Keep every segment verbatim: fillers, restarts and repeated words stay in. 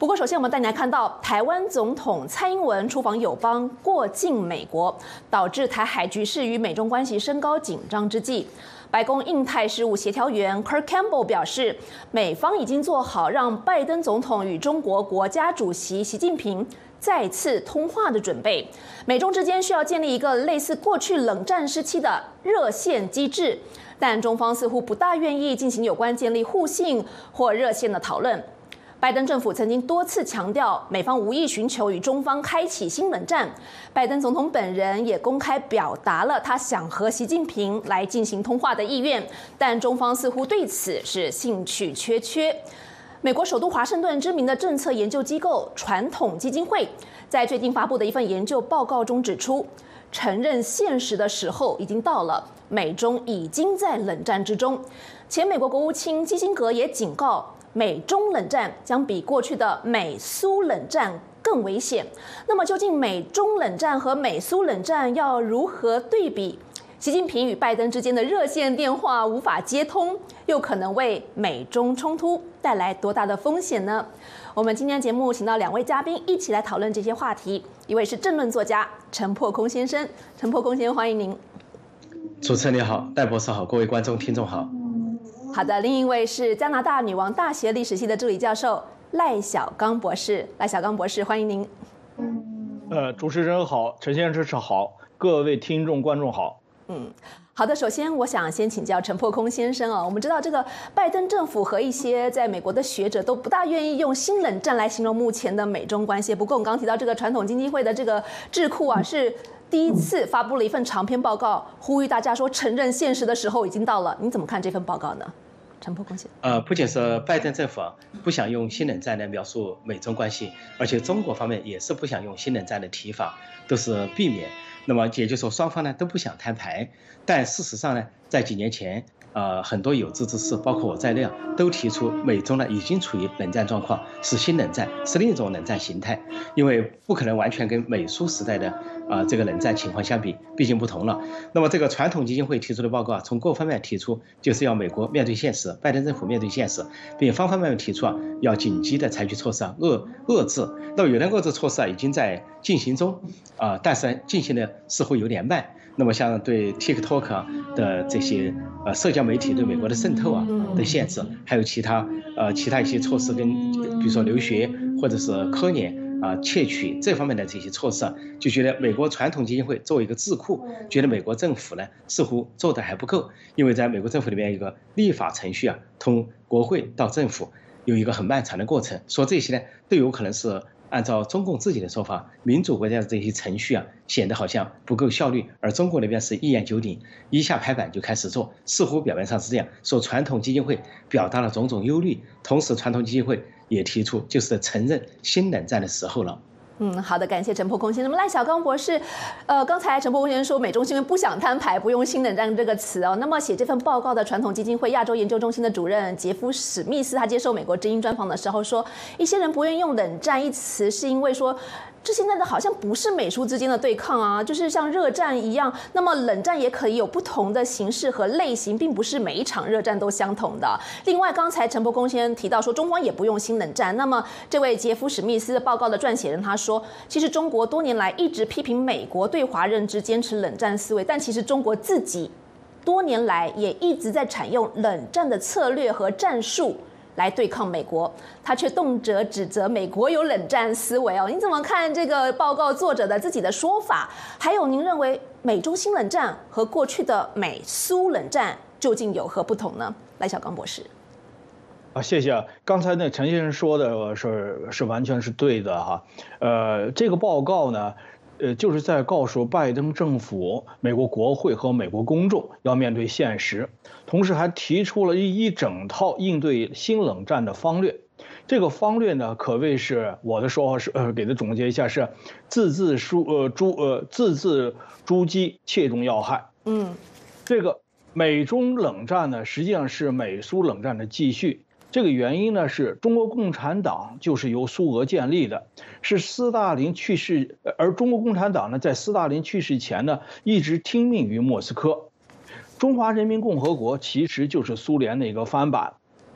不过，首先我们带你来看到台湾总统蔡英文出访友邦过境美国，导致台海局势与美中关系升高紧张之际，白宫印太事务协调员 Kirk Campbell 表示，美方已经做好让拜登总统与中国国家主席习近平再次通话的准备。美中之间需要建立一个类似过去冷战时期的热线机制，但中方似乎不大愿意进行有关建立互信或热线的讨论。拜登政府曾经多次强调，美方无意寻求与中方开启新冷战。拜登总统本人也公开表达了他想和习近平来进行通话的意愿，但中方似乎对此是兴趣缺缺。美国首都华盛顿知名的政策研究机构传统基金会在最近发布的一份研究报告中指出，承认现实的时候已经到了，美中已经在冷战之中。前美国国务卿基辛格也警告，美中冷战将比过去的美苏冷战更危险。那么，究竟美中冷战和美苏冷战要如何对比？习近平与拜登之间的热线电话无法接通，又可能为美中冲突带来多大的风险呢？我们今天节目请到两位嘉宾一起来讨论这些话题。一位是政论作家陈破空先生，陈破空先生，欢迎您。 主持人你好，戴博士好，各位观众听众好。 好的，另一位是加拿大女王大学历史系的助理教授赖小刚博士。赖小刚博士，欢迎您。 呃，主持人好，陈先生好，各位听众观众好。 嗯，好的。首先，我想先请教陈破空先生啊。我们知道，这个拜登政府和一些在美国的学者都不大愿意用新冷战来形容目前的美中关系。不过，我们刚刚提到这个传统经济会的这个智库啊，是第一次发布了一份长篇报告，呼吁大家说承认现实的时候已经到了。你怎么看这份报告呢？陈破空先生。 呃，不仅是拜登政府啊不想用新冷战来描述美中关系，而且中国方面也是不想用新冷战的提法，都是避免。那么也就是说，双方呢都不想摊牌，但事实上呢，在几年前，呃，很多有志之士，包括我在内啊，都提出美中呢已经处于冷战状况，是新冷战，是另一种冷战形态，因为不可能完全跟美苏时代的啊、呃、这个冷战情况相比，毕竟不同了。那么这个传统基金会提出的报告啊，从各方面提出，就是要美国面对现实，拜登政府面对现实，并方方面面提出啊，要紧急的采取措施啊，遏遏制。那么有的遏制措施啊，已经在进行中，啊、呃，但是进行的似乎有点慢。那么像对 TikTok 的这些呃社交媒体对美国的渗透啊的限制，还有其他呃其他一些措施跟比如说留学或者是科研啊窃取这方面的这些措施啊，就觉得美国传统基金会作为一个智库，觉得美国政府呢似乎做的还不够，因为在美国政府里面一个立法程序啊，从国会到政府有一个很漫长的过程，说这些呢都有可能是按照中共自己的说法，民主国家的这些程序啊，显得好像不够效率，而中国那边是一言九鼎，一下拍板就开始做，似乎表面上是这样说。传统基金会表达了种种忧虑，同时传统基金会也提出，就是承认新冷战的时候了。 嗯，好的，感谢陈破空先生。那么赖小刚博士，呃，刚才陈破空先生说美中新闻不想摊牌，不用新冷战这个词哦。那么写这份报告的传统基金会亚洲研究中心的主任杰夫史密斯，他接受美国之音专访的时候说，一些人不愿意用冷战一词，是因为说这现在的好像不是美苏之间的对抗啊，就是像热战一样。那么冷战也可以有不同的形式和类型，并不是每一场热战都相同的。另外，刚才陈破空先生提到说，中方也不用新冷战。那么这位杰夫史密斯的报告的撰写人他说，其实中国多年来一直批评美国对华认知坚持冷战思维，但其实中国自己多年来也一直在采用冷战的策略和战术来对抗美国，他却动辄指责美国有冷战思维哦。您怎么看这个报告作者的自己的说法？还有，您认为美中新冷战和过去的美苏冷战究竟有何不同呢？赖小刚博士。 啊，谢谢。刚才那陈先生说的是是完全是对的哈。呃，这个报告呢，呃，就是在告诉拜登政府、美国国会和美国公众要面对现实，同时还提出了一一整套应对新冷战的方略。这个方略呢，可谓是我的说法是呃，给他总结一下是字字书呃珠呃字字珠玑，切中要害。嗯，这个美中冷战呢，实际上是美苏冷战的继续。这个原因呢，是中国共产党就是由苏俄建立的，是斯大林去世，而中国共产党呢，在斯大林去世前呢，一直听命于莫斯科。中华人民共和国其实就是苏联的一个翻版。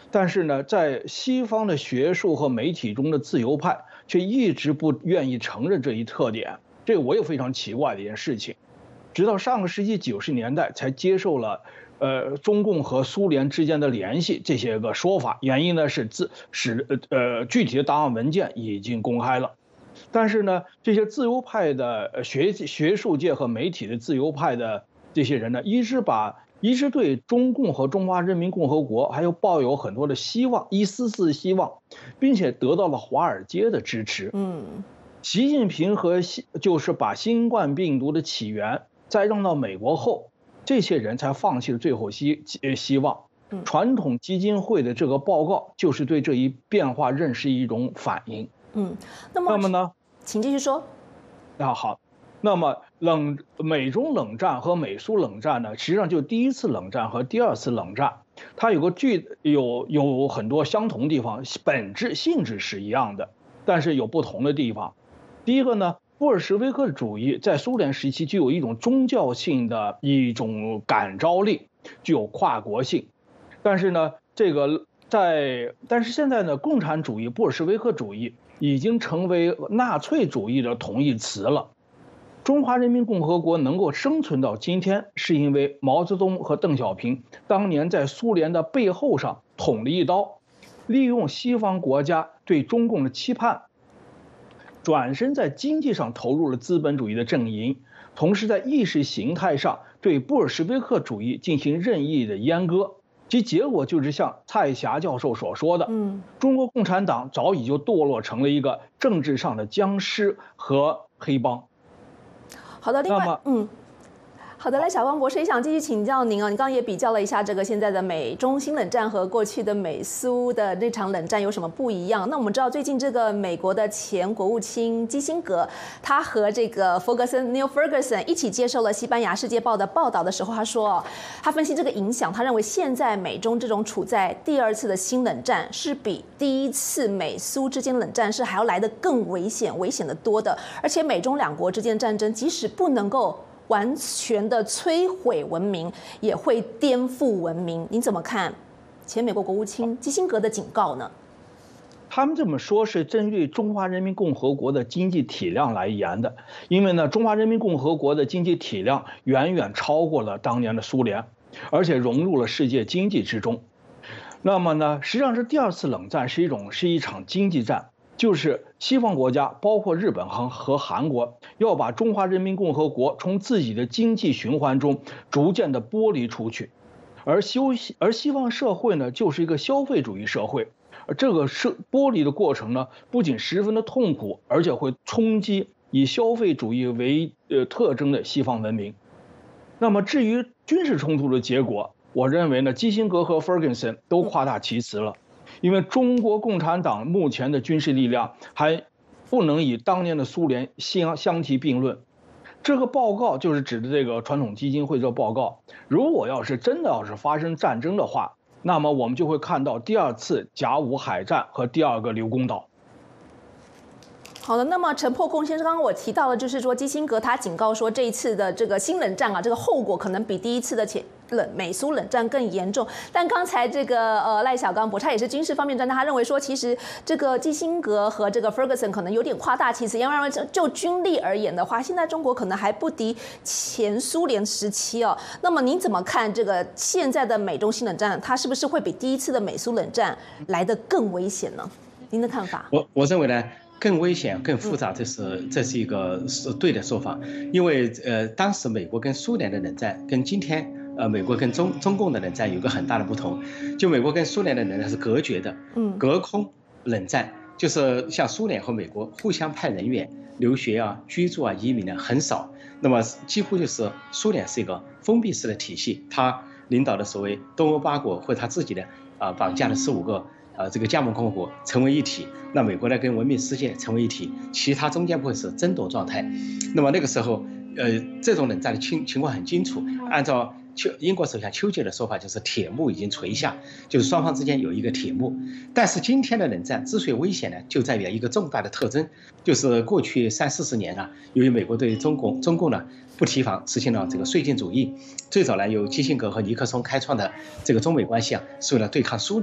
但是呢，在西方的学术和媒体中的自由派却一直不愿意承认这一特点，这个我也非常奇怪的一件事情。直到上个世纪九十年代才接受了，呃，中共和苏联之间的联系这些个说法。原因呢是自使呃具体的档案文件已经公开了，但是呢，这些自由派的学学术界和媒体的自由派的这些人呢，一直把。一直对中共和中华人民共和国还有抱有很多的希望，一丝丝希望，并且得到了华尔街的支持。嗯，习近平和就是把新冠病毒的起源再让到美国后，这些人才放弃了最后希希望。传统基金会的这个报告就是对这一变化认识一种反应。 嗯，那么那么呢？ 请继续说。 那好。那么冷美中冷战和美苏冷战呢，实际上就第一次冷战和第二次冷战，它有个具有有很多相同地方，本质性质是一样的，但是有不同的地方。第一个呢，布尔什维克主义在苏联时期具有一种宗教性的一种感召力，具有跨国性，但是呢，这个在但是现在呢，共产主义、布尔什维克主义已经成为纳粹主义的同义词了。中华人民共和国能够生存到今天，是因为毛泽东和邓小平当年在苏联的背后上捅了一刀，利用西方国家对中共的期盼，转身在经济上投入了资本主义的阵营，同时在意识形态上对布尔什维克主义进行任意的阉割，其结果就是像蔡霞教授所说的，嗯，中国共产党早已就堕落成了一个政治上的僵尸和黑帮。 好的，另外，嗯，好的，赖小光博士也想继续请教您啊，你刚刚也比较了一下这个现在的美中新冷战和过去的美苏的那场冷战有什么不一样？那我们知道最近这个美国的前国务卿基辛格，他和这个弗格森 Neil Ferguson 一起接受了西班牙《世界报》的报道的时候，他说，他分析这个影响，他认为现在美中这种处在第二次的新冷战，是比第一次美苏之间冷战是还要来得更危险、危险的多的，而且美中两国之间战争，即使不能够完全的摧毁文明，也会颠覆文明。您怎么看前美国国务卿基辛格的警告呢？ 他们这么说是针对中华人民共和国的经济体量来言的，因为呢，中华人民共和国的经济体量远远超过了当年的苏联，而且融入了世界经济之中。那么呢，实际上是第二次冷战是一种是一场经济战。就是西方国家，包括日本和和韩国，要把中华人民共和国从自己的经济循环中逐渐的剥离出去，而修而西方社会呢，就是一个消费主义社会，而这个社剥离的过程呢，不仅十分的痛苦，而且会冲击以消费主义为呃特征的西方文明。那么至于军事冲突的结果，我认为呢，基辛格和 Ferguson 都夸大其词了。因为中国共产党目前的军事力量还不能与当年的苏联相相提并论。这个报告就是指的这个传统基金会这个报告。如果要是真的要是发生战争的话，那么我们就会看到第二次甲午海战和第二个刘公岛。 好的，那么陈破空先生，刚刚我提到的就是说，基辛格他警告说，这一次的这个新冷战啊，这个后果可能比第一次的前冷美苏冷战更严重。但刚才这个呃赖小刚博士他也是军事方面专家，他认为说，其实这个基辛格和这个 Ferguson 可能有点夸大其词，因为就军力而言的话，现在中国可能还不敌前苏联时期哦。那么您怎么看这个现在的美中新冷战，它是不是会比第一次的美苏冷战来得更危险呢？您的看法？ 我我认为呢。更危险、更复杂，这是这是一个是对的说法，因为呃，当时美国跟苏联的冷战，跟今天呃美国跟中中共的冷战有个很大的不同。就美国跟苏联的冷战是隔绝的，嗯，隔空冷战，就是像苏联和美国互相派人员留学啊、居住啊、移民呢很少。那么几乎就是苏联是一个封闭式的体系，他领导的所谓东欧八国或他自己的啊、呃、绑架了十五个。呃，这个加盟共和国成为一体，那美国呢跟文明世界成为一体，其他中间不会是争夺状态。那么那个时候，呃，这种冷战的情情况很清楚。按照丘英国首相丘吉尔的说法，就是铁幕已经垂下，就是双方之间有一个铁幕。但是今天的冷战之所以危险呢，就在于一个重大的特征，就是过去三四十年啊，由于美国对中共中共呢不提防，实行了这个绥靖主义。最早呢，由基辛格和尼克松开创的这个中美关系啊，是为了对抗苏联。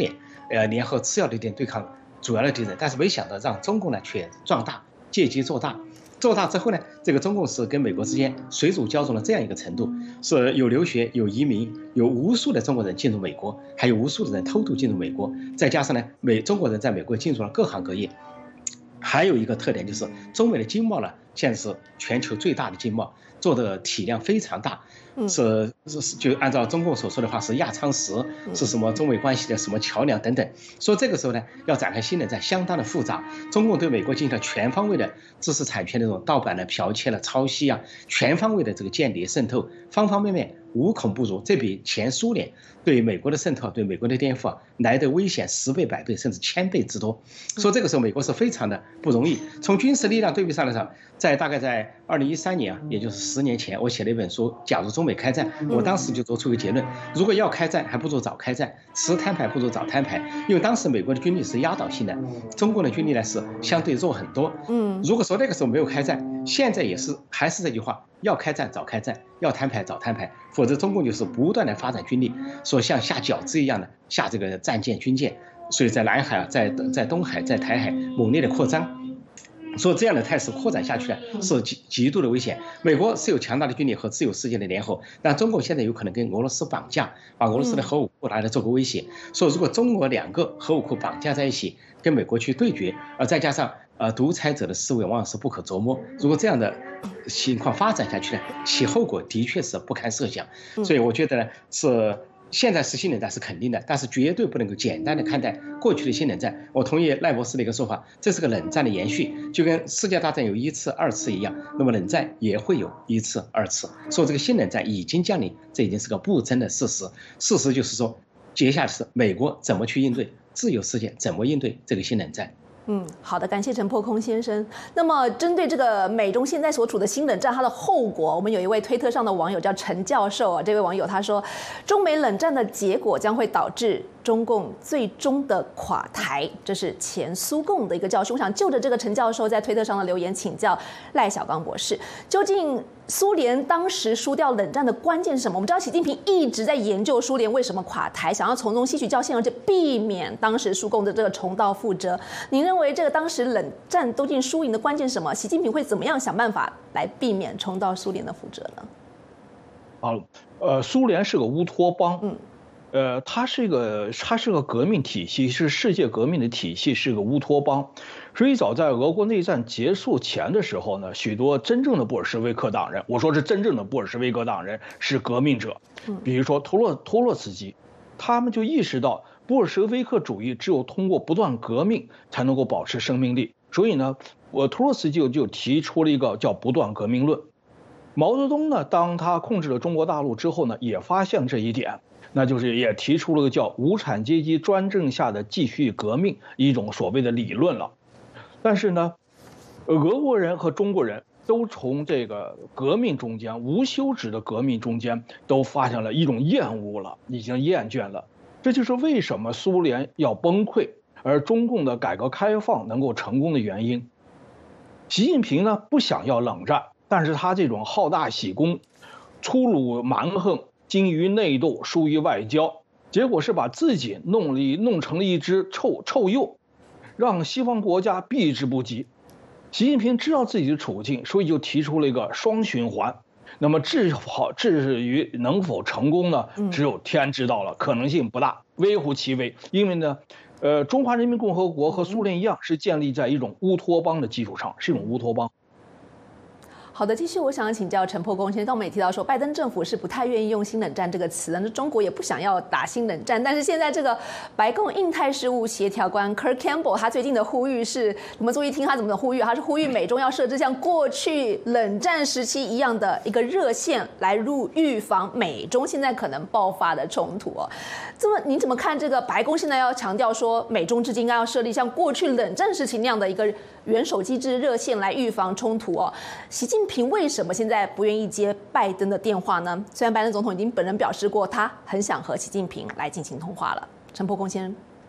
呃联合次要的敌人对抗主要的敌人，但是没想到让中共呢却壮大，借机做大。做大之后呢，这个中共是跟美国之间水乳交融的这样一个程度，是有留学、有移民、有无数的中国人进入美国，还有无数的人偷渡进入美国，再加上呢，美中国人在美国进入了各行各业。还有一个特点就是中美的经贸呢，现在是全球最大的经贸，做的体量非常大，是是就按照中共所说的话是压舱石，是什么中美关系的什么桥梁等等。所以这个时候呢，要展开新冷战相当的复杂。中共对美国进行了全方位的知识产权的这种盗版的剽窃了、抄袭啊，全方位的这个间谍渗透，方方面面无孔不入。这比前苏联对美国的渗透、对美国的颠覆啊来的危险十倍、百倍甚至千倍之多。所以这个时候美国是非常的不容易。从军事力量对比上来说，在大概在二零一三年啊，也就是十年前，我写了一本书《假如中美开战》，我当时就做出一个结论：如果要开战，还不如早开战；迟摊牌不如早摊牌。因为当时美国的军力是压倒性的，中国的军力呢是相对弱很多。嗯，如果说那个时候没有开战，现在也是还是这句话：要开战早开战，要摊牌早摊牌，否则中共就是不断的发展军力，说像下饺子一样的下这个战舰、军舰，所以在南海啊，在在东海、在台海猛烈的扩张。所以这样的态势扩展下去呢，是极极度的危险。美国是有强大的军力和自由世界的联合，但中共现在有可能跟俄罗斯绑架，把俄罗斯的核武库拿来做个威胁。所以如果中俄两个核武库绑架在一起，跟美国去对决，而再加上呃独裁者的思维往往是不可琢磨。如果这样的情况发展下去呢，其后果的确是不堪设想。所以我觉得呢是。现在是新冷战是肯定的，但是绝对不能够简单的看待过去的新冷战。我同意赖博士的一个说法，这是个冷战的延续，就跟世界大战有一次、二次一样，那么冷战也会有一次、二次。所以这个新冷战已经降临，这已经是个不争的事实。事实就是说，接下来是美国怎么去应对，自由世界怎么应对这个新冷战。 嗯，好的，感谢陈破空先生。那么，针对这个美中现在所处的新冷战，它的后果，我们有一位推特上的网友叫陈教授啊，这位网友他说，中美冷战的结果将会导致中共最终的垮台，这是前苏共的一个教训。我想就着这个陈教授在推特上的留言，请教赖小刚博士，究竟苏联当时输掉冷战的关键是什么？我们知道习近平一直在研究苏联为什么垮台，想要从中吸取教训，而且避免当时苏共的这个重蹈覆辙。您认为这个当时冷战究竟输赢的关键是什么？习近平会怎么样想办法来避免重蹈苏联的覆辙呢？ 好，呃，苏联是个乌托邦，嗯。呃，它是一个，它是个革命体系，是世界革命的体系，是个乌托邦。所以早在俄国内战结束前的时候呢，许多真正的布尔什维克党人，我说是真正的布尔什维克党人，是革命者，比如说托洛托洛茨基，他们就意识到布尔什维克主义只有通过不断革命才能够保持生命力。所以呢，我托洛茨基就就提出了一个叫不断革命论。毛泽东呢，当他控制了中国大陆之后呢，也发现这一点。那就是也提出了个叫无产阶级专政下的继续革命一种所谓的理论了，但是呢，俄国人和中国人都从这个革命中间无休止的革命中间都发现了一种厌恶了，已经厌倦了。这就是为什么苏联要崩溃，而中共的改革开放能够成功的原因。习近平呢不想要冷战，但是他这种好大喜功、粗鲁蛮横。精于内斗，疏于外交，结果是把自己弄了弄成了一只臭臭鼬，让西方国家避之不及。习近平知道自己的处境，所以就提出了一个双循环。那么至好至于能否成功呢？只有天知道了，可能性不大，微乎其微。因为呢，呃，中华人民共和国和苏联一样，是建立在一种乌托邦的基础上，是一种乌托邦。 好的，继续我想要请教陈破空先生，刚我们也提到说，拜登政府是不太愿意用新冷战这个词，那中国也不想要打新冷战，但是现在这个白宫印太事务协调官 Kirk Campbell 他最近的呼吁是，你们注意听他怎么呼吁，他是呼吁美中要设置像过去冷战时期一样的一个热线来入预防美中现在可能爆发的冲突哦。这么你怎么看这个白宫现在要强调说，美中之间应该要设立像过去冷战时期那样的一个元首机制热线来预防冲突哦？习近平为什么现在不愿意接拜登的电话呢？虽然拜登总统已经本人表示过，他很想和习近平来进行通话了。陈破空先生，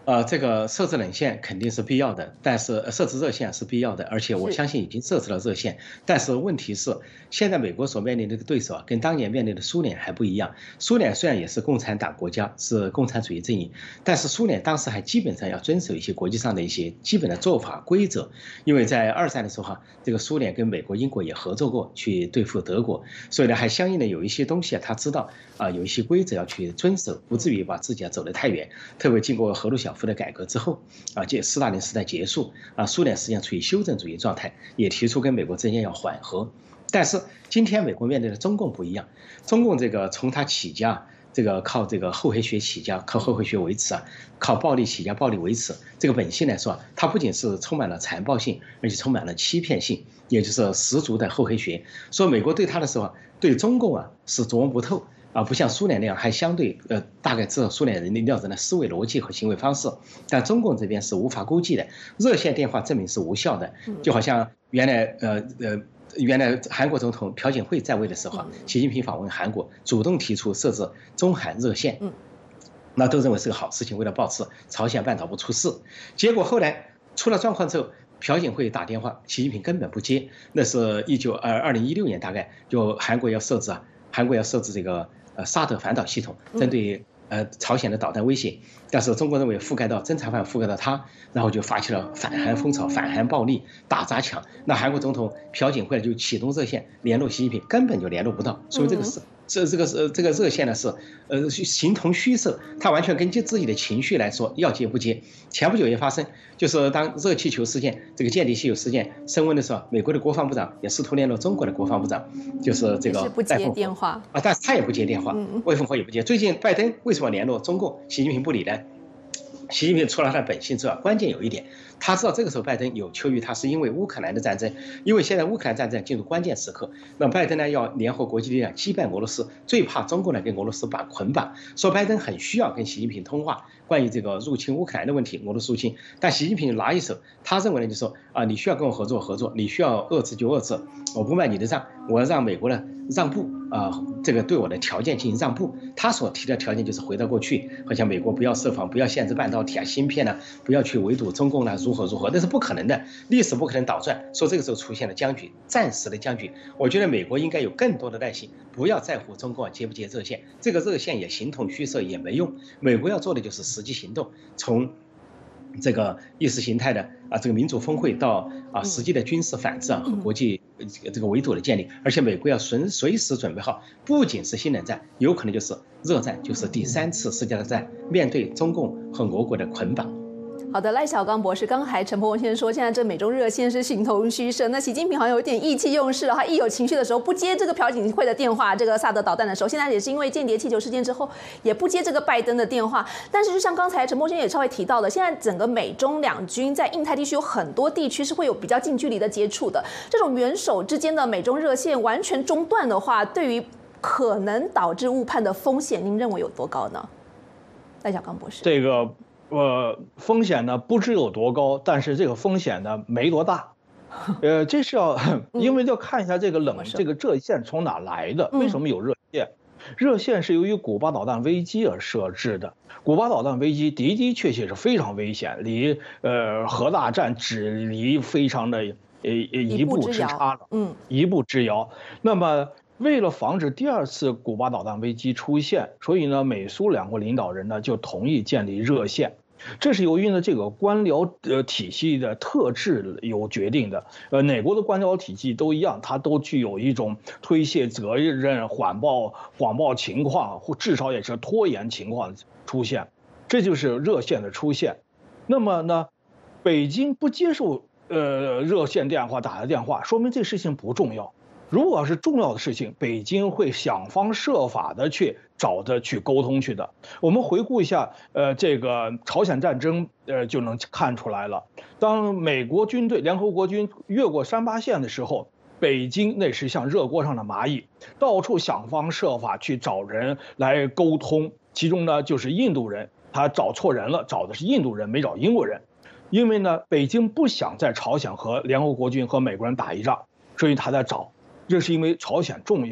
呃，这个设置冷线肯定是必要的，但是设置热线是必要的，而且我相信已经设置了热线。但是问题是，现在美国所面临的对手啊，跟当年面临的苏联还不一样。苏联虽然也是共产党国家，是共产主义阵营，但是苏联当时还基本上要遵守一些国际上的一些基本的做法规则，因为在二战的时候哈，这个苏联跟美国、英国也合作过去对付德国，所以呢，还相应的有一些东西啊，他知道啊，有一些规则要去遵守，不至于把自己啊走得太远。特别经过赫鲁晓夫的改革之后，啊，这斯大林时代结束，啊，苏联实际上处于修正主义状态，也提出跟美国之间要缓和。但是今天美国面对的中共不一样，中共这个从它起家，这个靠这个厚黑学起家，靠厚黑学维持啊，靠暴力起家，暴力维持，这个本性来说，它不仅是充满了残暴性，而且充满了欺骗性，也就是十足的厚黑学。所以美国对它的时候，对中共啊是琢磨不透。啊，不像苏联那样，还相对呃，大概知道苏联人的料人的思维逻辑和行为方式，但中共这边是无法估计的。热线电话证明是无效的，就好像原来呃呃，原来韩国总统朴槿惠在位的时候，习近平访问韩国，主动提出设置中韩热线，那都认为是个好事情，为了保持朝鲜半岛不出事。结果后来出了状况之后，朴槿惠打电话，习近平根本不接。那是一九二二零一六年，大概就韩国要设置啊，韩国要设置这个。呃，沙特反导系统针对呃朝鲜的导弹威胁，但是中国认为覆盖到侦察范围覆盖到它，然后就发起了反韩风潮、反韩暴力、打砸抢。那韩国总统朴槿惠就启动热线联络习近平，根本就联络不到，所以这个是这这个是这个热线呢是呃形同虚设，它完全根据自己的情绪来说要接不接。前不久也发生，就是当热气球事件、这个间谍气球事件升温的时候，美国的国防部长也试图联络中国的国防部长，就是这个不接电话啊，但是他也不接电话，魏凤和也不接。最近拜登为什么联络中共，习近平不理呢？习近平除了他的本性之外，关键有一点，他知道这个时候拜登有求于他，是因为乌克兰的战争，因为现在乌克兰战争进入关键时刻，那拜登呢要联合国际力量击败俄罗斯，最怕中共呢跟俄罗斯把捆绑，说拜登很需要跟习近平通话，关于这个入侵乌克兰的问题，俄罗斯入侵，但习近平拿一手，他认为呢就说啊，你需要跟我合作合作，你需要遏制就遏制，我不卖你的账，我要让美国呢让步啊、呃，这个对我的条件进行让步。他所提的条件就是回到过去，好像美国不要设防，不要限制半导体啊、芯片呢、啊，不要去围堵中共呢、啊，如何如何，那是不可能的，历史不可能倒转。说这个时候出现了僵局，暂时的僵局。我觉得美国应该有更多的耐心，不要在乎中共啊接不接热线，这个热线也形同虚设也没用。美国要做的就是实际行动，从这个意识形态的啊，这个民主峰会到啊实际的军事反制啊和国际这个围堵的建立，而且美国要随随时准备好，不仅是新冷战，有可能就是热战，就是第三次世界大战，面对中共和俄国的捆绑。 好的，赖小刚博士，刚才陈柏文先生说，现在这美中热线是形同虚设。那习近平好像有点意气用事了，他一有情绪的时候不接这个朴槿惠的电话，这个萨德导弹的时候，现在也是因为间谍气球事件之后，也不接这个拜登的电话。但是就像刚才陈柏先生也稍微提到的，现在整个美中两军在印太地区有很多地区是会有比较近距离的接触的，这种元首之间的美中热线完全中断的话，对于可能导致误判的风险，您认为有多高呢？赖小刚博士， 这个。呃，风险呢不知有多高，但是这个风险呢没多大，呃，这是要因为要看一下这个冷这个热线从哪来的，为什么有热线？热线是由于古巴导弹危机而设置的。古巴导弹危机的的确确是非常危险，离呃核大战只离非常的呃一步之差了，嗯，一步之遥。那么。为了防止第二次古巴导弹危机出现，所以呢，美苏两国领导人呢就同意建立热线。这是由于呢这个官僚呃体系的特质有决定的。呃，哪国的官僚体系都一样，它都具有一种推卸责任、谎报谎报情况，或至少也是拖延情况出现。这就是热线的出现。那么呢，北京不接受呃热线电话打的电话，说明这事情不重要。如果是重要的事情，北京会想方设法的去找着去沟通去的。我们回顾一下，呃，这个朝鲜战争，呃，就能看出来了。当美国军队、联合国军越过三八线的时候，北京那是像热锅上的蚂蚁，到处想方设法去找人来沟通。其中呢，就是印度人，他找错人了，找的是印度人，没找英国人。因为呢，北京不想在朝鲜和联合国军和美国人打一仗，所以他在找。这是因为朝鲜重要，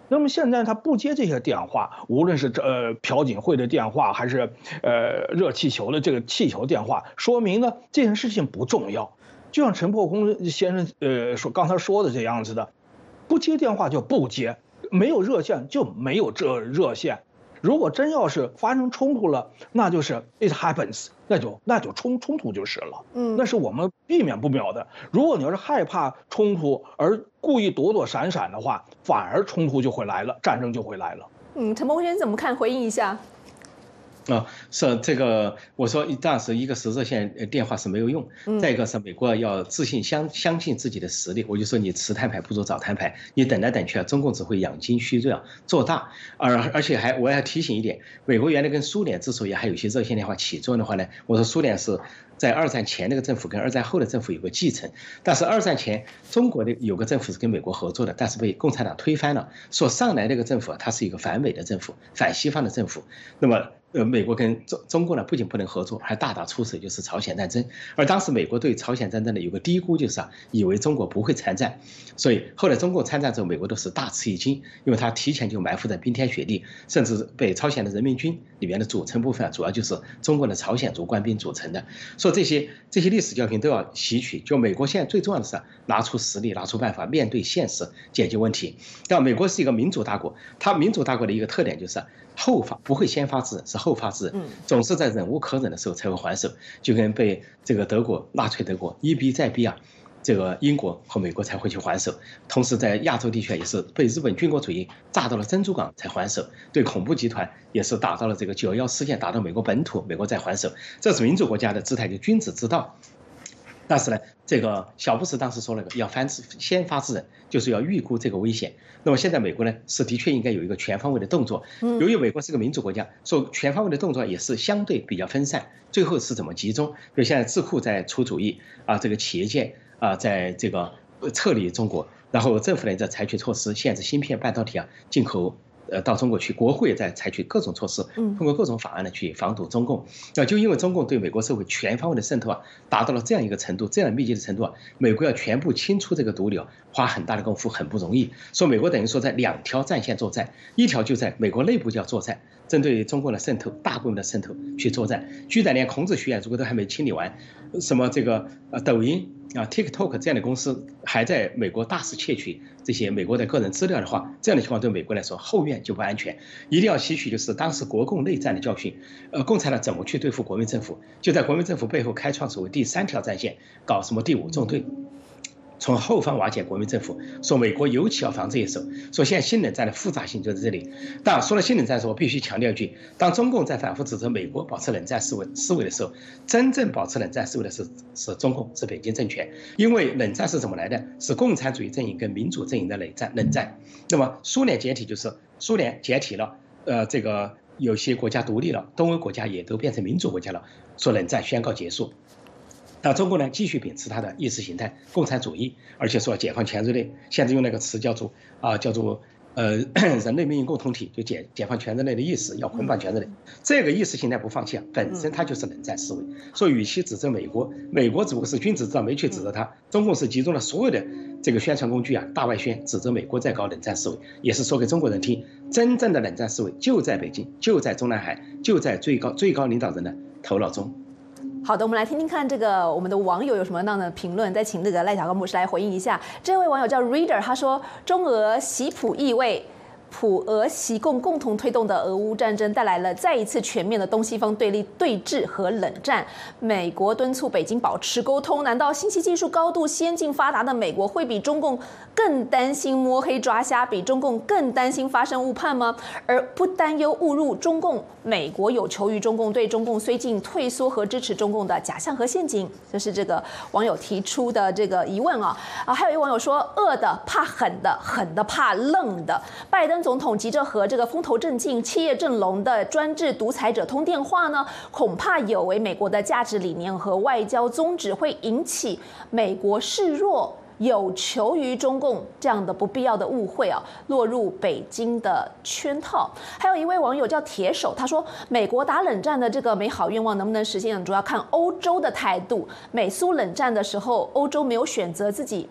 那么现在他不接这些电话，无论是呃朴槿惠的电话，还是呃热气球的这个气球电话，说明呢这件事情不重要。就像陈破空先生呃说刚才说的这样子的，不接电话就不接，没有热线就没有这热线。如果真要是发生冲突了，那就是 it happens， 那就那就冲冲突就是了，嗯，那是我们避免不了的。如果你要是害怕冲突而故意躲躲闪闪的话，反而冲突就会来了，战争就会来了。 嗯，陈伯先生怎么看？回应一下。 啊，是这个，我说当时一个是热线电话是没有用，再一个是美国要自信相相信自己的实力，我就说你迟摊牌不如早摊牌，你等来等去啊，中共只会养精蓄锐啊，做大，而而且还我要提醒一点，美国原来跟苏联之所以还有一些热线电话起作用的话呢，我说苏联是在二战前那个政府跟二战后的政府有个继承，但是二战前中国的有个政府是跟美国合作的，但是被共产党推翻了，说上来那个政府它是一个反美的政府，反西方的政府，那么。呃，美国跟中中国呢不仅不能合作，还大打出手，就是朝鲜战争。而当时美国对朝鲜战争呢有个低估，就是啊，以为中国不会参战，所以后来中国参战之后，美国都是大吃一惊，因为他提前就埋伏在冰天雪地，甚至被朝鲜的人民军里面的组成部分啊，主要就是中国的朝鲜族官兵组成的。说这些这些历史教训都要吸取。就美国现在最重要的是拿出实力，拿出办法，面对现实，解决问题。但美国是一个民主大国，它民主大国的一个特点就是后发不会先发制人，是后发制人，总是在忍无可忍的时候才会还手，就跟被这个德国纳粹德国一逼再逼啊，这个英国和美国才会去还手。同时在亚洲地区也是被日本军国主义炸到了珍珠港才还手，对恐怖集团也是打到了这个九幺事件，打到美国本土，美国再还手，这是民主国家的姿态，就君子之道。但是呢，这个小布什当时说了个要反制先发制人，就是要预估这个危险。那么现在美国呢是的确应该有一个全方位的动作。由于美国是个民主国家，说全方位的动作也是相对比较分散，最后是怎么集中？比如现在智库在出主意啊，这个企业界啊在这个撤离中国，然后政府呢在采取措施限制芯片、半导体啊进口。呃，到中国去，国会也在采取各种措施，通过各种法案呢去防堵中共。那就因为中共对美国社会全方位的渗透啊，达到了这样一个程度，这样密集的程度啊，美国要全部清出这个毒瘤，花很大的功夫，很不容易。说美国等于说在两条战线作战，一条就在美国内部就要作战，针对中共的渗透，大规模的渗透去作战。居然连孔子学院如果都还没清理完，什么这个呃抖音。啊 ，TikTok 这样的公司还在美国大肆窃取这些美国的个人资料的话，这样的情况对美国来说后院就不安全，一定要吸取就是当时国共内战的教训。呃，共产党怎么去对付国民政府，就在国民政府背后开创所谓第三条战线，搞什么第五纵队。从后方瓦解国民政府，说美国尤其要防这一手。说现在新冷战的复杂性就在这里。当然，说了新冷战的时候，我必须强调一句：当中共在反复指责美国保持冷战思维思维的时候，真正保持冷战思维的是是中共，是北京政权。因为冷战是怎么来的？是共产主义阵营跟民主阵营的冷战。冷战。那么苏联解体就是苏联解体了，呃，这个有些国家独立了，东欧国家也都变成民主国家了，说冷战宣告结束。那中国呢，继续秉持它的意识形态共产主义，而且说解放全人类，现在用那个词叫做啊、呃、叫做呃人类命运共同体，就解解放全人类的意识，要捆绑全人类。这个意识形态不放弃啊，本身它就是冷战思维。所以与其指责美国，美国只不过是君子之道，没去指责它。中共是集中了所有的这个宣传工具啊，大外宣指责美国在搞冷战思维，也是说给中国人听，真正的冷战思维就在北京，就在中南海，就在最高最高领导人的头脑中。 好的，我们来听听看这个我们的网友有什么样的评论，再请这个赖小刚博士来回应一下。这位网友叫 Reader， 他说中俄习普意味。普俄习共共同推动的俄乌战争带来了再一次全面的东西方对立对峙和冷战。美国敦促北京保持沟通，难道信息技术高度先进发达的美国会比中共更担心摸黑抓瞎，比中共更担心发生误判吗？而不担忧误入中共，美国有求于中共，对中共虽进退缩和支持中共的假象和陷阱，这是这个网友提出的这个疑问啊。啊，还有一位网友说，恶的怕狠的，狠的怕愣的。拜登总统急着和这个风头正劲、企业正隆的专制独裁者通电话呢，恐怕有违美国的价值理念和外交宗旨，会引起美国示弱、有求于中共这样的不必要的误会啊，落入北京的圈套。还有一位网友叫铁手，他说，美国打冷战的这个美好愿望能不能实现，主要看欧洲的态度。美苏冷战的时候，欧洲没有选择自己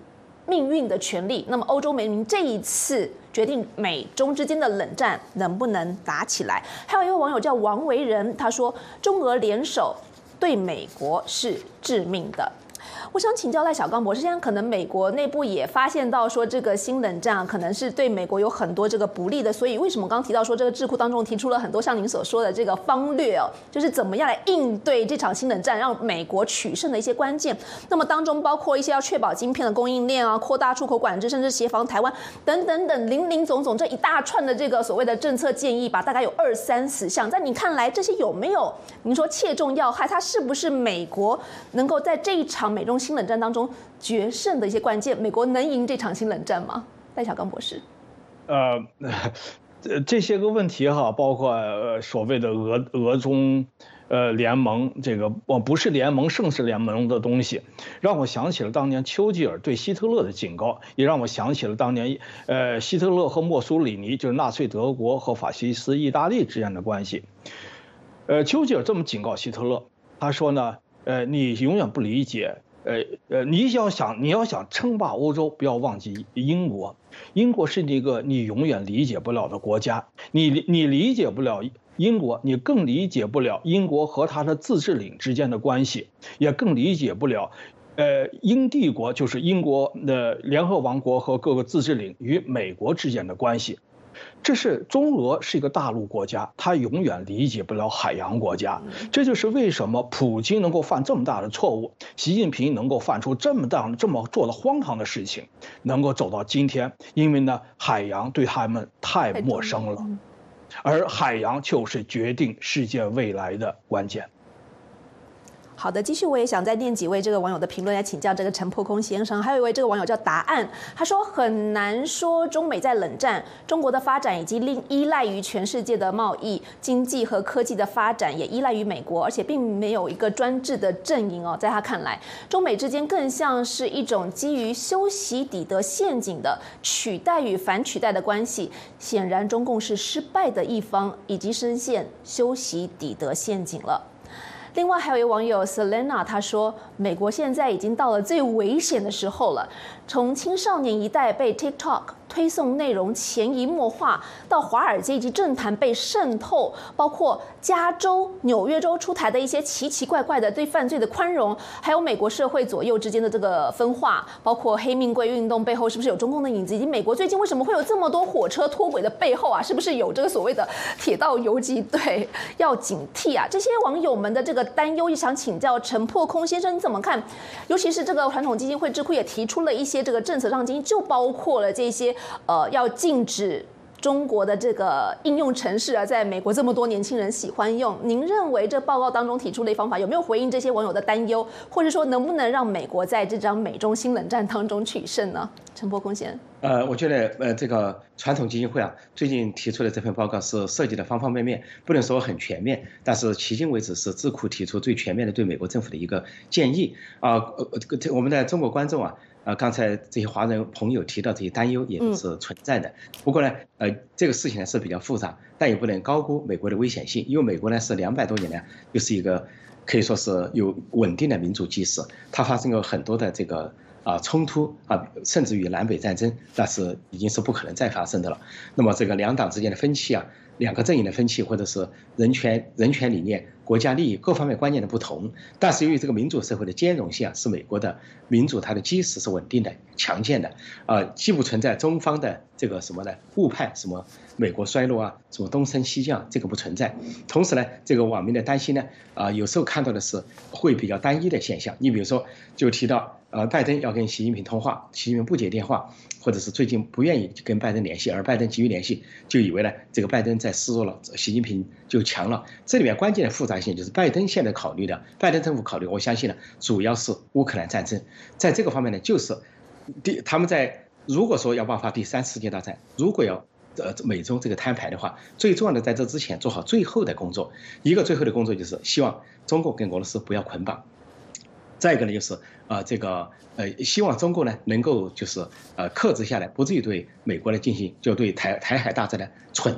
命运的权利。那么欧洲联盟这一次决定美中之间的冷战能不能打起来？还有一位网友叫王维仁，他说中俄联手对美国是致命的。我想请教赖小刚博士，现在可能美国内部也发现到说这个新冷战可能是对美国有很多这个不利的，所以为什么刚刚提到说这个智库当中提出了很多像您所说的这个方略哦，就是怎么样来应对这场新冷战，让美国取胜的一些关键。那么当中包括一些要确保晶片的供应链啊，扩大出口管制，甚至协防台湾等等等林林总总这一大串的这个所谓的政策建议吧，大概有二三十项。在你看来，这些有没有您说切中要害？它是不是美国能够在这一场美中新冷战当中决胜的一些关键？美国能赢这场新冷战吗？赖小刚博士， 呃，这些个问题哈，包括呃所谓的俄俄中呃联盟，这个我不是联盟，胜是联盟的东西，让我想起了当年丘吉尔对希特勒的警告，也让我想起了当年呃希特勒和墨索里尼，就是纳粹德国和法西斯意大利之间的关系。呃，丘吉尔这么警告希特勒，他说呢，呃，你永远不理解。呃呃，你要想你要想称霸欧洲，不要忘记英国。英国是一个你永远理解不了的国家，你你理解不了英国，你更理解不了英国和它的自治领之间的关系，也更理解不了，呃，英帝国就是英国的联合王国和各个自治领与美国之间的关系。这是中俄是一个大陆国家，它永远理解不了海洋国家。这就是为什么普京能够犯这么大的错误，习近平能够犯出这么大这么做的荒唐的事情，能够走到今天，因为呢，海洋对他们太陌生了，而海洋就是决定世界未来的关键。 好的，继续我也想再念几位这个网友的评论来请教这个陈破空先生。还有一位这个网友叫答案，他说很难说中美在冷战，中国的发展以及另依赖于全世界的贸易、经济和科技的发展也依赖于美国，而且并没有一个专制的阵营哦。在他看来，中美之间更像是一种基于修昔底德陷阱的取代与反取代的关系。显然，中共是失败的一方，以及深陷修昔底德陷阱了。另外还有一位网友 Selena， 他说，美国现在已经到了最危险的时候了。从青少年一代被 TikTok 推送内容潜移默化，到华尔街以及政坛被渗透，包括加州、纽约州出台的一些奇奇怪怪的对犯罪的宽容，还有美国社会左右之间的这个分化，包括黑命贵运动背后是不是有中共的影子，以及美国最近为什么会有这么多火车脱轨的背后啊，是不是有这个所谓的铁道游击队？要警惕啊！这些网友们的这个担忧，也想请教陈破空先生，你怎么看？尤其是这个传统基金会智库也提出了一些这个政策上建议，就包括了这些呃要禁止中国的这个应用程式啊，在美国这么多年轻人喜欢用。您认为这报告当中提出的方法有没有回应这些网友的担忧，或者说能不能让美国在这场美中新冷战当中取胜呢？陈破空先生。 呃，我觉得呃，这个传统基金会啊，最近提出的这份报告是涉及的方方面面，不能说很全面，但是迄今为止是智库提出最全面的对美国政府的一个建议啊。呃，呃，我们的中国观众啊，呃，刚才这些华人朋友提到这些担忧也都是存在的。不过呢，呃，这个事情呢是比较复杂，但也不能高估美国的危险性，因为美国呢是两百多年来就是一个可以说是有稳定的民主基石，它发生过很多的这个。啊，冲突啊，甚至于南北战争，那是已经是不可能再发生的了。那么这个两党之间的分歧啊，两个阵营的分歧，或者是人权、人权理念、国家利益各方面观念的不同，但是由于这个民主社会的兼容性啊，是美国的民主它的基石是稳定的、强健的，啊，既不存在中方的这个什么呢误判，什么美国衰落啊，什么东升西降，这个不存在。同时呢，这个网民的担心呢，啊，有时候看到的是会比较单一的现象。你比如说，就提到。呃，拜登要跟习近平通话，习近平不接电话，或者是最近不愿意跟拜登联系，而拜登急于联系，就以为呢这个拜登在示弱了，习近平就强了。这里面关键的复杂性就是拜登现在考虑的，拜登政府考虑，我相信呢，主要是乌克兰战争，在这个方面呢，就是第他们在如果说要爆发第三次世界大战，如果要呃美中这个摊牌的话，最重要的在这之前做好最后的工作，一个最后的工作就是希望中国跟俄罗斯不要捆绑。再一个呢，就是呃这个呃希望中国呢能够就是呃克制下来，不至于对美国来进行就对台台海大战的蠢动，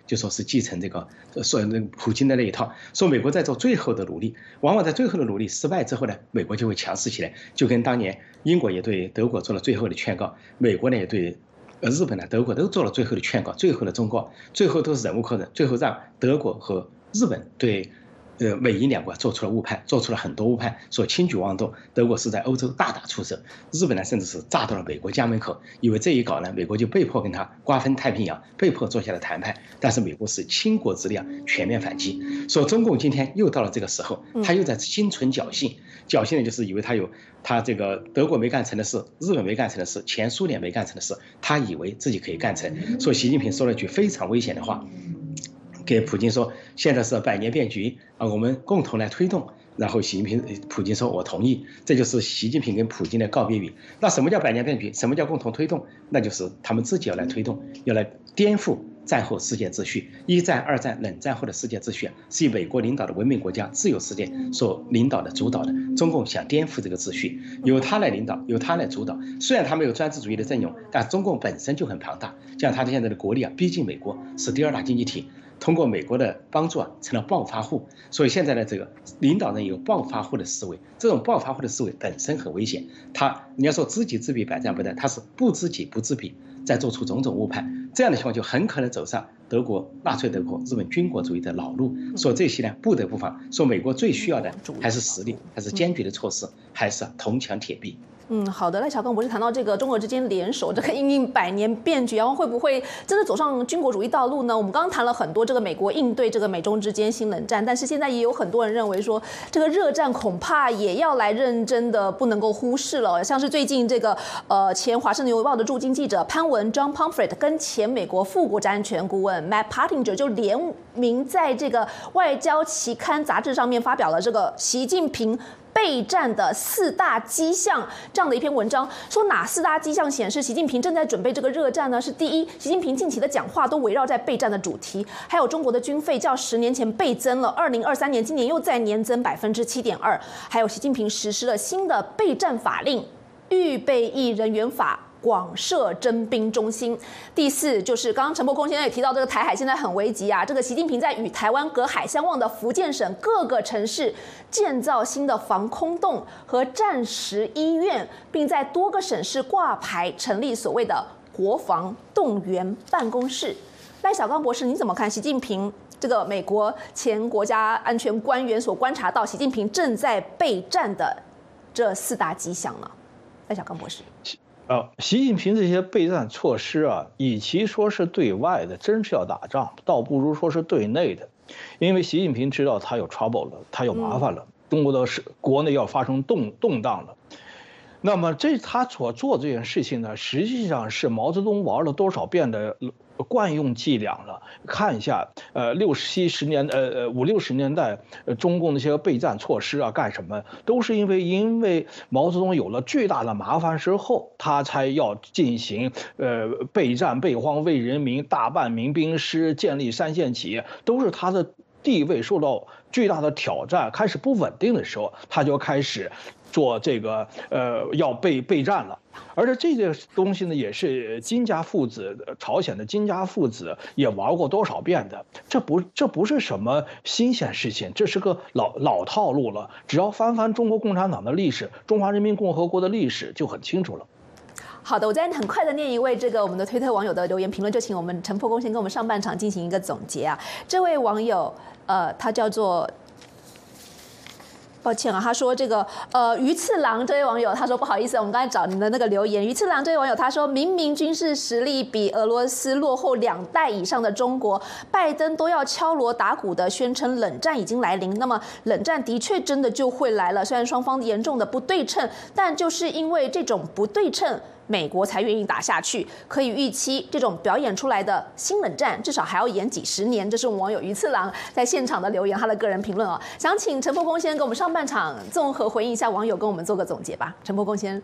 就说是继承这个说那普京的那一套，说美国在做最后的努力，往往在最后的努力失败之后呢，美国就会强势起来，就跟当年英国也对德国做了最后的劝告，美国呢也对呃日本呢、德国都做了最后的劝告，最后的忠告，最后都是忍无可忍，最后让德国和日本对。呃，美英两国做出了误判，做出了很多误判，说轻举妄动。德国是在欧洲大打出手，日本呢甚至是炸到了美国家门口，以为这一搞呢，美国就被迫跟他瓜分太平洋，被迫坐下了谈判。但是美国是倾国之力全面反击，说中共今天又到了这个时候，他又在心存侥幸，侥幸的就是以为他有他这个德国没干成的事，日本没干成的事，前苏联没干成的事，他以为自己可以干成。说习近平说了一句非常危险的话。给普京说，现在是百年变局啊，我们共同来推动。然后习近平、普京说，我同意。这就是习近平跟普京的告别语。那什么叫百年变局？什么叫共同推动？那就是他们自己要来推动，要来颠覆战后世界秩序。一战、二战、冷战后的世界秩序是以美国领导的文明国家、自由世界所领导的、主导的。中共想颠覆这个秩序，由他来领导，由他来主导。虽然他没有专制主义的阵容，但中共本身就很庞大。像他现在的国力啊，逼近美国，是第二大经济体。通过美国的帮助啊，成了暴发户。所以现在的这个领导人有暴发户的思维，这种暴发户的思维本身很危险。他你要说知己知彼，百战不殆，他是不知己不知彼，在做出种种误判。这样的情况就很可能走上德国纳粹德国、日本军国主义的老路。说这些呢，不得不防。说美国最需要的还是实力，还是坚决的措施，还是铜墙铁壁。 嗯，好的，赖小刚博士谈到这个中俄之间联手，这个因应百年变局，然后会不会真的走上军国主义道路呢？我们刚刚谈了很多这个美国应对这个美中之间新冷战，但是现在也有很多人认为说，这个热战恐怕也要来认真的，不能够忽视了。像是最近这个呃前华盛顿邮报的驻京记者潘文 John Pomfret 跟前美国副国家安全顾问 Matt Pottinger 就联名在这个外交期刊杂志上面发表了这个习近平备战的四大迹象这样的一篇文章，说哪四大迹象显示习近平正在准备这个热战呢？是第一，习近平近期的讲话都围绕在备战的主题，还有中国的军费较十年前倍增了，二零二三年今年又再年增百分之七点二，还有习近平实施了新的备战法令，预备役人员法。广设征兵中心。第四就是刚刚陈伯空先生也提到，这个台海现在很危急啊。这个习近平在与台湾隔海相望的福建省各个城市建造新的防空洞和战时医院，并在多个省市挂牌成立所谓的国防动员办公室。赖小刚博士，你怎么看习近平这个美国前国家安全官员所观察到习近平正在备战的这四大迹象呢？赖小刚博士。 呃，习近平这些备战措施啊，与其说是对外的，真是要打仗，倒不如说是对内的，因为习近平知道他有 trouble 了，他有麻烦了，嗯、中国的是国内要发生动动荡了。那么这他所做这件事情呢，实际上是毛泽东玩了多少遍的惯用伎俩了。看一下，呃，六七十年，呃呃五六十年代，呃中共那些备战措施啊，干什么都是因为因为毛泽东有了巨大的麻烦之后，他才要进行呃备战备荒为人民，大办民兵师，建立三线企业，都是他的地位受到巨大的挑战，开始不稳定的时候，他就开始做这个呃要备备战了。而且这个东西呢，也是金家父子，朝鲜的金家父子也玩过多少遍的，这不这不是什么新鲜事情，这是个老老套路了。只要翻翻中国共产党的历史，中华人民共和国的历史就很清楚了。 好的，我再很快的念一位这个我们的推特网友的留言评论，就请我们陈破公先跟我们上半场进行一个总结啊。这位网友，呃，他叫做。抱歉啊，他说这个呃鱼次郎这位网友他说不好意思，我们刚才找你的那个留言，鱼次郎这位网友他说明明军事实力比俄罗斯落后两代以上的中国，拜登都要敲锣打鼓的宣称冷战已经来临，那么冷战的确真的就会来了。虽然双方严重的不对称，但就是因为这种不对称，美国才愿意打下去。可以预期，这种表演出来的新冷战至少还要演几十年。这是我们网友鱼次郎在现场的留言，他的个人评论哦。想请陈破公先跟我们上半场综合回应一下网友，跟我们做个总结吧。陈破公先。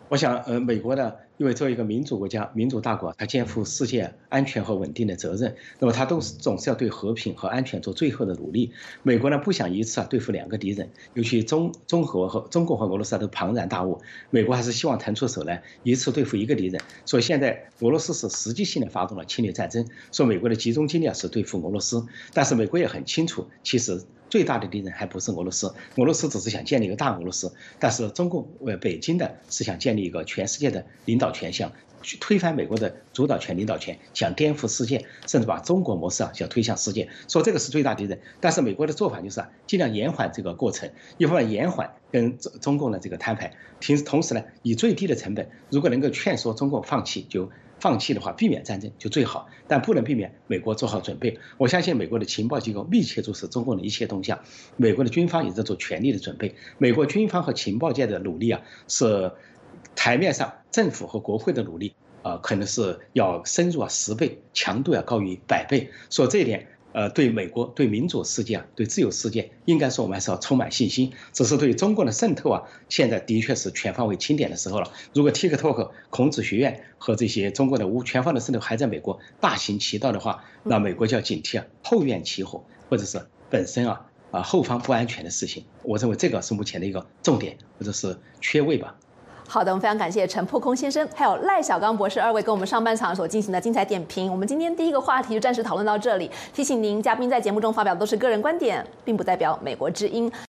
我想，呃，美国呢，因为作为一个民主国家、民主大国，它肩负世界安全和稳定的责任，那么它都是总是要对和平和安全做最后的努力。美国呢，不想一次啊对付两个敌人，尤其中中俄和中国和俄罗斯都庞然大物，美国还是希望腾出手来一次对付一个敌人。所以现在俄罗斯是实际性的发动了侵略战争，说美国的集中精力啊是对付俄罗斯，但是美国也很清楚，其实最大的敌人还不是俄罗斯，俄罗斯只是想建立一个大俄罗斯，但是中共呃北京的是想建立一个全世界的领导权，想去推翻美国的主导权、领导权，想颠覆世界，甚至把中国模式啊想推向世界，说这个是最大敌人。但是美国的做法就是啊，尽量延缓这个过程，一方面延缓跟中中共的这个摊牌，同同时呢，以最低的成本，如果能够劝说中共放弃，就放弃的话，避免战争就最好，但不能避免美国做好准备。我相信美国的情报机构密切注视中共的一切动向，美国的军方也在做全力的准备。美国军方和情报界的努力啊，是台面上政府和国会的努力啊、呃，可能是要深入啊十倍，强度要高于百倍。所以这一点。呃，对美国、对民主世界啊、对自由世界，应该说我们还是要充满信心。只是对中共的渗透啊，现在的确是全方位清点的时候了。如果 TikTok、孔子学院和这些中国的无全方位渗透还在美国大行其道的话，那美国就要警惕啊，后院起火，或者是本身啊啊后方不安全的事情。我认为这个是目前的一个重点，或者是缺位吧。 好的，我们非常感谢陈破空先生，还有赖小刚博士二位跟我们上半场所进行的精彩点评。我们今天第一个话题就暂时讨论到这里，提醒您，嘉宾在节目中发表都是个人观点，并不代表美国之音。